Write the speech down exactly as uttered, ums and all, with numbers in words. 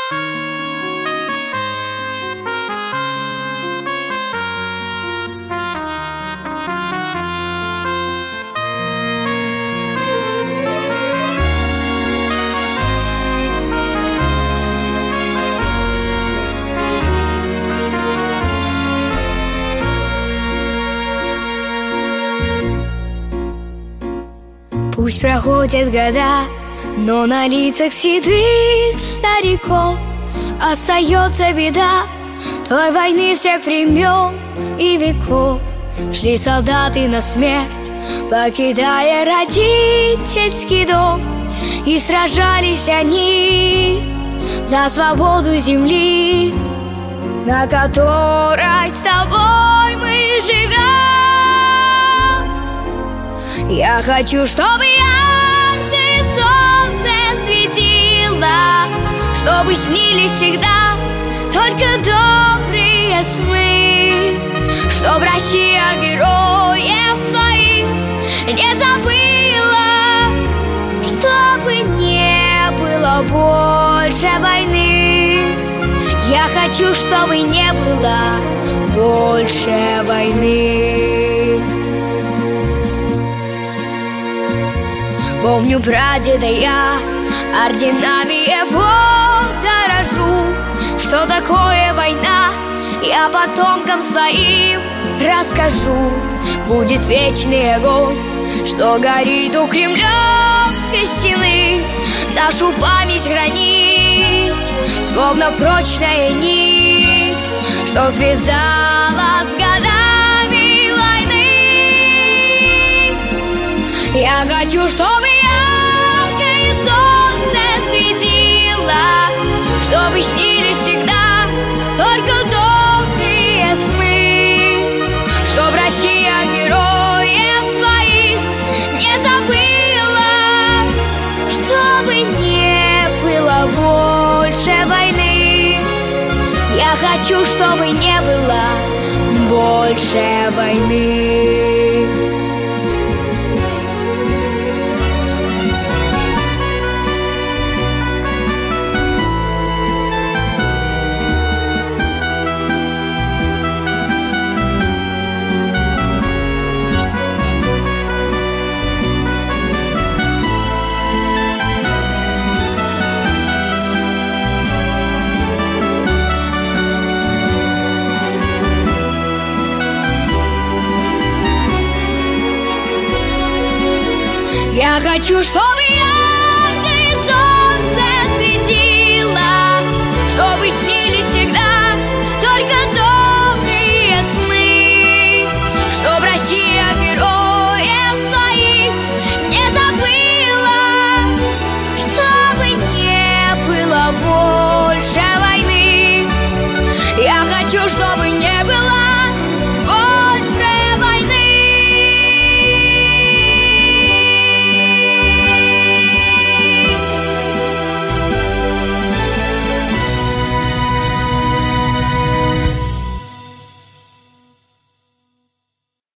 Пусть проходят года, но на лицах седых стариков остается беда той войны всех времен и веков. Шли солдаты на смерть, покидая родительский дом, и сражались они за свободу земли, на которой с тобой мы живем. Я хочу, чтобы яркое солнце светило, чтобы снились всегда только добрые сны, чтоб Россия героев своих не забыла, чтобы не было больше войны. Я хочу, чтобы не было больше войны. Помню прадеда я, орденами его дорожу. Что такое война, я потомкам своим расскажу. Будет вечный огонь, что горит у Кремлевской стены, нашу память хранить, словно прочная нить, что связала с годами войны. Я хочу, чтобы яркое солнце светило, чтобы снились всегда только добрые сны, чтоб Россия героев своих не забыла, чтобы не было больше войны. Я хочу, чтобы не было больше войны. Я хочу, чтобы яркое солнце светило, чтобы снились всегда только добрые сны, чтоб Россия героев своих не забыла, чтобы не было больше войны. Я хочу, чтобы не было